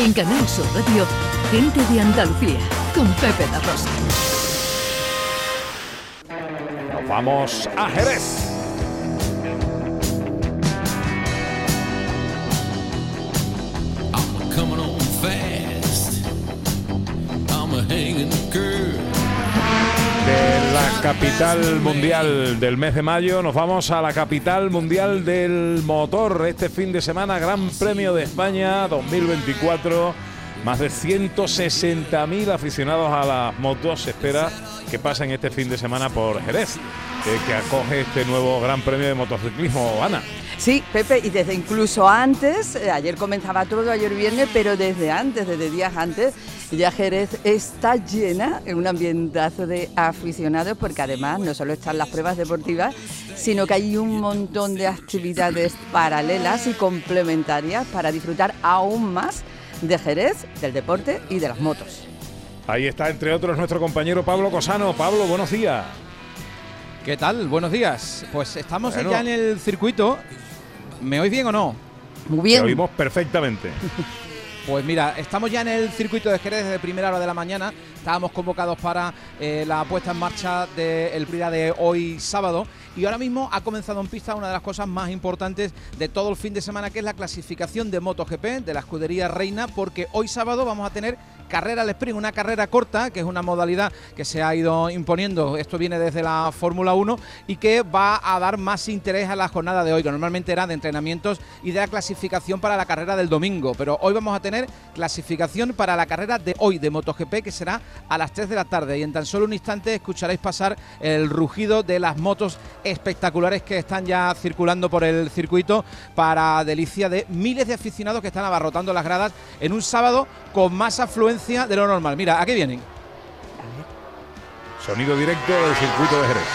En Canal Sur Radio, Gente de Andalucía, con Pepe La Rosa. Nos vamos a Jerez. De la capital mundial del mes de mayo nos vamos a la capital mundial del motor. Este fin de semana, Gran Premio de España 2024. Más de 160.000 aficionados a las motos se espera que pasen este fin de semana por Jerez, que acoge este nuevo Gran Premio de motociclismo. Ana. Sí, Pepe, y desde incluso antes, ayer comenzaba todo, ayer viernes, pero desde antes, desde días antes, ya Jerez está llena, en un ambientazo de aficionados, porque además no solo están las pruebas deportivas, sino que hay un montón de actividades paralelas y complementarias para disfrutar aún más de Jerez, del deporte y de las motos. Ahí está, entre otros, nuestro compañero Pablo Cosano. Pablo, buenos días. ¿Qué tal? Buenos días. Pues estamos ya en el circuito. ¿Me oís bien o no? Muy bien. Te oímos perfectamente. Pues mira, estamos ya en el circuito de Jerez desde primera hora de la mañana. Estábamos convocados para la puesta en marcha del día de hoy sábado. Y ahora mismo ha comenzado en pista una de las cosas más importantes de todo el fin de semana, que es la clasificación de MotoGP de la escudería Reina, porque hoy sábado vamos a tener carrera al sprint, una carrera corta, que es una modalidad que se ha ido imponiendo. Esto viene desde la Fórmula 1 y que va a dar más interés a la jornada de hoy, que normalmente era de entrenamientos y de la clasificación para la carrera del domingo. Pero hoy vamos a tener clasificación para la carrera de hoy de MotoGP, que será a las 3 de la tarde. Y en tan solo un instante escucharéis pasar el rugido de las motos espectaculares que están ya circulando por el circuito, para delicia de miles de aficionados que están abarrotando las gradas en un sábado con más afluencia de lo normal. Mira, aquí vienen. Sonido directo del circuito de Jerez.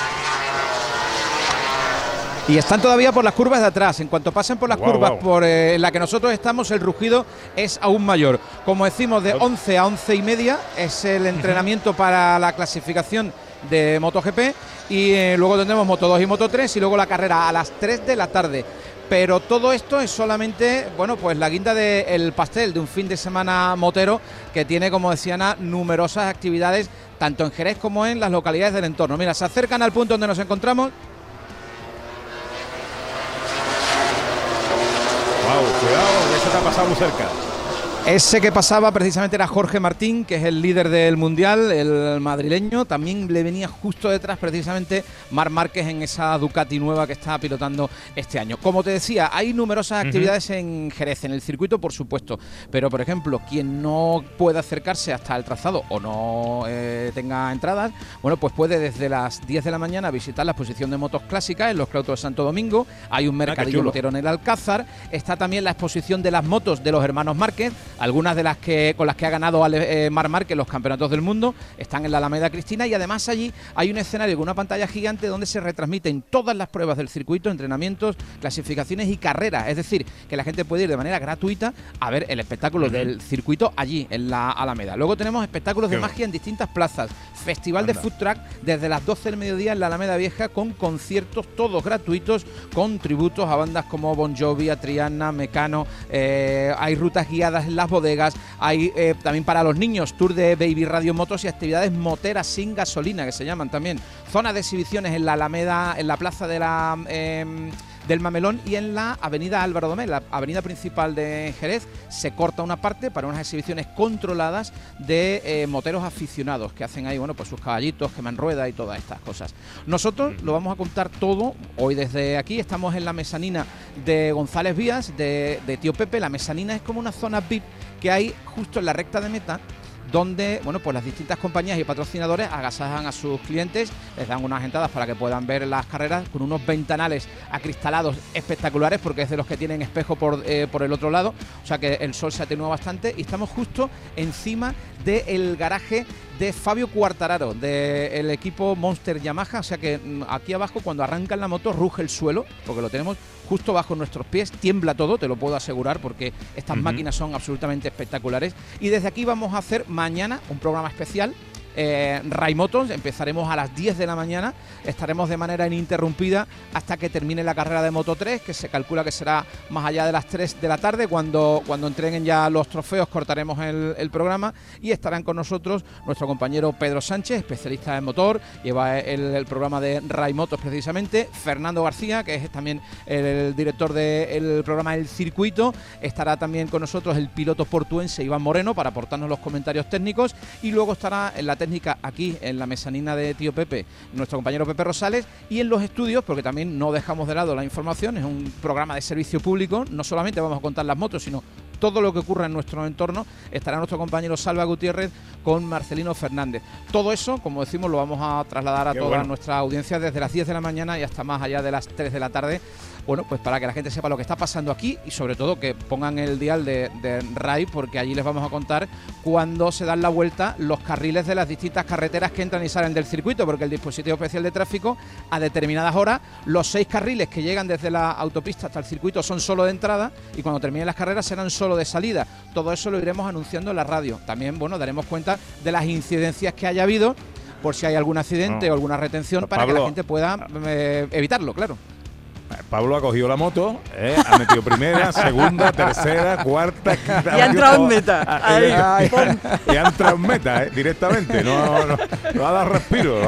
Y están todavía por las curvas de atrás. En cuanto pasen por las curvas por la que nosotros estamos, el rugido es aún mayor. Como decimos, de 11 a 11 y media es el entrenamiento para la clasificación de MotoGP, y luego tendremos Moto 2 y Moto 3 y luego la carrera a las 3 de la tarde. Pero todo esto es solamente, bueno, pues la guinda del pastel de un fin de semana motero que tiene, como decía Ana, numerosas actividades tanto en Jerez como en las localidades del entorno. Mira, se acercan al punto donde nos encontramos. Cuidado, eso te ha pasado muy cerca. Ese que pasaba precisamente era Jorge Martín, que es el líder del Mundial, el madrileño. También le venía justo detrás precisamente Marc Márquez en esa Ducati nueva que está pilotando este año. Como te decía, hay numerosas actividades en Jerez, en el circuito por supuesto, pero por ejemplo, quien no pueda acercarse hasta el trazado o no tenga entradas, bueno, pues puede desde las 10 de la mañana visitar la exposición de motos clásicas en los claustros de Santo Domingo. Hay un mercadillo motero en el Alcázar. Está también la exposición de las motos de los hermanos Márquez. Algunas de las que con las que ha ganado Marc Márquez los campeonatos del mundo están en la Alameda Cristina, y además allí hay un escenario con una pantalla gigante donde se retransmiten todas las pruebas del circuito, entrenamientos, clasificaciones y carreras. Es decir, que la gente puede ir de manera gratuita a ver el espectáculo del circuito allí en la Alameda. Luego tenemos espectáculos de magia en distintas plazas, festival de food truck desde las 12 del mediodía en la Alameda Vieja, con conciertos todos gratuitos, con tributos a bandas como Bon Jovi, a Triana, Mecano. Hay rutas guiadas en las bodegas, hay también para los niños tour de Baby Radio Motos y actividades moteras sin gasolina, que se llaman también. Zonas de exhibiciones en la Alameda, en la plaza de la del Mamelón y en la avenida Álvaro Domé, la avenida principal de Jerez. Se corta una parte para unas exhibiciones controladas de moteros aficionados que hacen ahí, bueno, pues sus caballitos, queman rueda y todas estas cosas. Nosotros lo vamos a contar todo hoy desde aquí. Estamos en la mezanina de González Vías, de Tío Pepe. La mezanina es como una zona VIP que hay justo en la recta de meta, donde, bueno, pues las distintas compañías y patrocinadores agasajan a sus clientes, les dan unas entradas para que puedan ver las carreras con unos ventanales acristalados espectaculares, porque es de los que tienen espejo por el otro lado, o sea que el sol se atenúa bastante, y estamos justo encima del garaje de Fabio Quartararo, del equipo Monster Yamaha, o sea que aquí abajo cuando arrancan la moto ruge el suelo, porque lo tenemos justo bajo nuestros pies, tiembla todo, te lo puedo asegurar, porque estas máquinas son absolutamente espectaculares. Y desde aquí vamos a hacer mañana un programa especial Rai Motos. Empezaremos a las 10 de la mañana, estaremos de manera ininterrumpida hasta que termine la carrera de Moto 3, que se calcula que será más allá de las 3 de la tarde, cuando entreguen ya los trofeos cortaremos el programa y estarán con nosotros nuestro compañero Pedro Sánchez, especialista en motor, lleva el programa de Rai Motos precisamente, Fernando García, que es también el director del programa El Circuito, estará también con nosotros el piloto portuense Iván Moreno para aportarnos los comentarios técnicos, y luego estará en la técnica aquí en la mezanina de Tío Pepe nuestro compañero Pepe Rosales, y en los estudios, porque también no dejamos de lado la información, es un programa de servicio público, no solamente vamos a contar las motos, sino todo lo que ocurra en nuestro entorno, estará nuestro compañero Salva Gutiérrez con Marcelino Fernández. Todo eso, como decimos, lo vamos a trasladar a toda nuestra audiencia desde las 10 de la mañana y hasta más allá de las 3 de la tarde. Bueno, pues para que la gente sepa lo que está pasando aquí y sobre todo que pongan el dial de Rai, porque allí les vamos a contar cuándo se dan la vuelta los carriles de las distintas carreteras que entran y salen del circuito, porque el dispositivo especial de tráfico a determinadas horas, los 6 carriles que llegan desde la autopista hasta el circuito son solo de entrada y cuando terminen las carreras serán solo de salida. Todo eso lo iremos anunciando en la radio. También, bueno, daremos cuenta de las incidencias que haya habido por si hay algún accidente o alguna retención para que la gente pueda evitarlo, claro. Pablo ha cogido la moto, ha metido primera, segunda, tercera, cuarta, quinta. Y ha entrado en meta. Y ha entrado en meta, directamente. No ha dado respiro,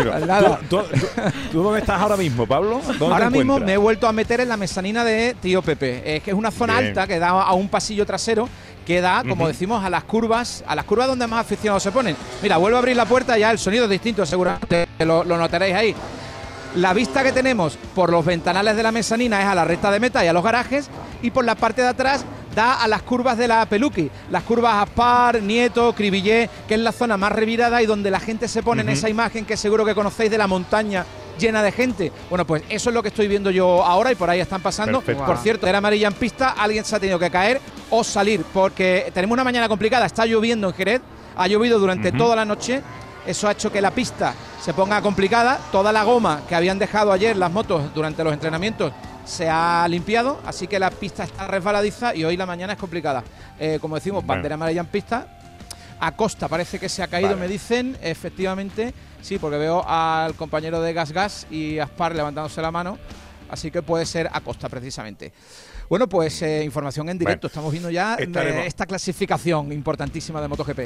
¿Tú dónde estás ahora mismo, Pablo? Ahora mismo me he vuelto a meter en la mezanina de Tío Pepe, que es una zona alta que da a un pasillo trasero que da, como decimos, a las curvas donde más aficionados se ponen. Mira, vuelvo a abrir la puerta, ya el sonido es distinto, seguramente lo notaréis ahí. La vista que tenemos por los ventanales de la mezanina es a la recta de meta y a los garajes, y por la parte de atrás da a las curvas de la Peluqui, las curvas Aspar, Nieto, Cribillé, que es la zona más revirada y donde la gente se pone en esa imagen que seguro que conocéis de la montaña llena de gente. Bueno, pues eso es lo que estoy viendo yo ahora y por ahí están pasando. Perfecto. Por cierto, era amarilla en pista, alguien se ha tenido que caer o salir porque tenemos una mañana complicada, está lloviendo en Jerez, ha llovido durante toda la noche. Eso ha hecho que la pista se ponga complicada. Toda la goma que habían dejado ayer las motos durante los entrenamientos se ha limpiado, así que la pista está resbaladiza y hoy la mañana es complicada. Como decimos, bandera amarilla en pista. Acosta parece que se ha caído, me dicen. Efectivamente, sí, porque veo al compañero de Gas y Aspar levantándose la mano. Así que puede ser Acosta, precisamente. Bueno, pues información en directo. Estamos viendo ya esta clasificación importantísima de MotoGP.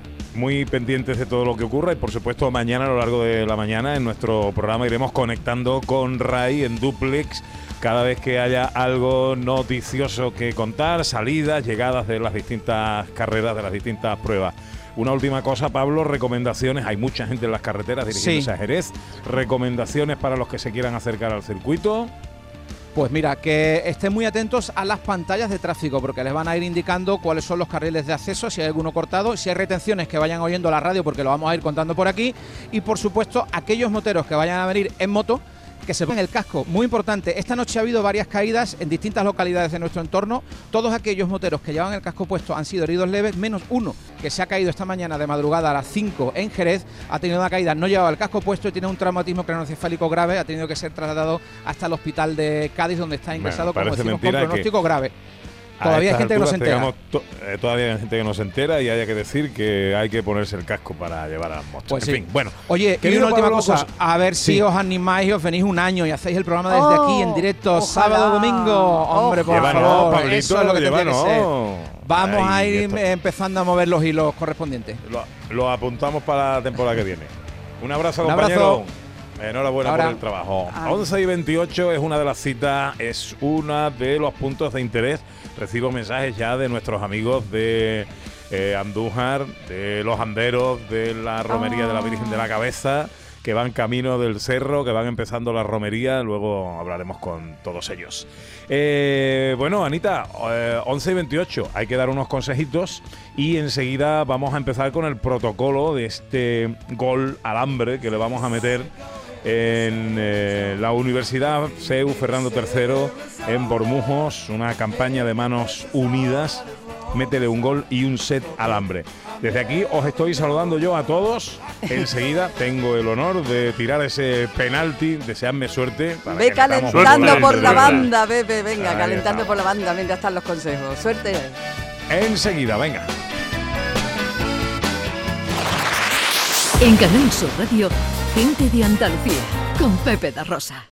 Muy pendientes de todo lo que ocurra y por supuesto mañana a lo largo de la mañana en nuestro programa iremos conectando con Rai en duplex cada vez que haya algo noticioso que contar, salidas, llegadas de las distintas carreras, de las distintas pruebas. Una última cosa, Pablo, recomendaciones, hay mucha gente en las carreteras dirigiéndose a Jerez, recomendaciones para los que se quieran acercar al circuito. Pues mira, que estén muy atentos a las pantallas de tráfico porque les van a ir indicando cuáles son los carriles de acceso, si hay alguno cortado, si hay retenciones que vayan oyendo la radio porque lo vamos a ir contando por aquí y por supuesto aquellos moteros que vayan a venir en moto que se pongan el casco, muy importante. Esta noche ha habido varias caídas en distintas localidades de nuestro entorno. Todos aquellos moteros que llevan el casco puesto han sido heridos leves, menos uno que se ha caído esta mañana de madrugada a las 5 en Jerez. Ha tenido una caída, no llevaba el casco puesto y tiene un traumatismo craneoencefálico grave. Ha tenido que ser trasladado hasta el hospital de Cádiz, donde está ingresado, como decimos, con pronóstico grave. Todavía hay gente que no se entera. Todavía hay gente que no se entera y haya que decir que hay que ponerse el casco para llevar a las motos. Pues en fin, bueno. Oye, y una última cosa, a ver si os animáis y os venís un año y hacéis el programa desde aquí en directo, sábado, domingo. Hombre, por favor, Pablito, eso es lo que tiene que ser. Vamos a ir empezando a mover los hilos correspondientes. Lo apuntamos para la temporada que viene. Un abrazo, compañero. Enhorabuena por el trabajo. 11 y 28 es una de las citas, es uno de los puntos de interés. Recibo mensajes ya de nuestros amigos de Andújar, de los anderos, de la romería de la Virgen de la Cabeza, que van camino del cerro, que van empezando la romería. Luego hablaremos con todos ellos. Bueno, Anita, 11 y 28, hay que dar unos consejitos y enseguida vamos a empezar con el protocolo de este gol alambre que le vamos a meter en la Universidad CEU Fernando III en Bormujos, una campaña de manos unidas. Métele un gol y un set alambre. Desde aquí os estoy saludando yo a todos. Enseguida tengo el honor de tirar ese penalti. Deseadme suerte. Ve calentando por la banda, Pepe. Venga, calentando por la banda mientras están los consejos. Suerte. Enseguida, venga. En Canal Sur Radio, Gente de Andalucía, con Pepe da Rosa.